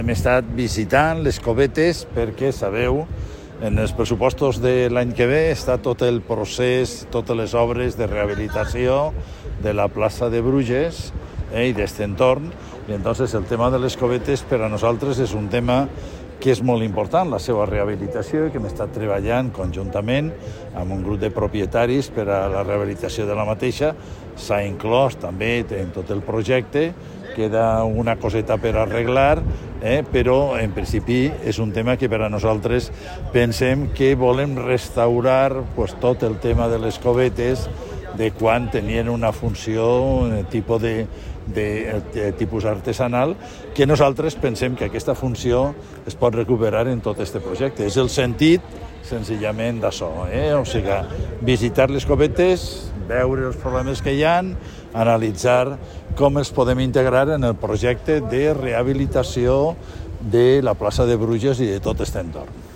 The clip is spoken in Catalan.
Hem estat visitant les covetes perquè, sabeu, en els pressupostos de l'any que ve està tot el procés, totes les obres de rehabilitació de la plaça de Bruges i d'aquest entorn. I entonces el tema de les covetes per a nosaltres és un tema que és molt important, la seva rehabilitació, que hem estat treballant conjuntament amb un grup de propietaris per a la rehabilitació de la mateixa. S'ha inclòs també en tot el projecte, queda una coseta per arreglar, però en principi és un tema que per a nosaltres pensem que volem restaurar tot el tema de les covetes de quan tenien una funció tipus artesanal, que nosaltres pensem que aquesta funció es pot recuperar en tot aquest projecte. És el sentit, senzillament, d'això. O sigui, visitar les covetes, veure els problemes que hi ha, analitzar com els podem integrar en el projecte de rehabilitació de la plaça de Bruges i de tot aquest entorn.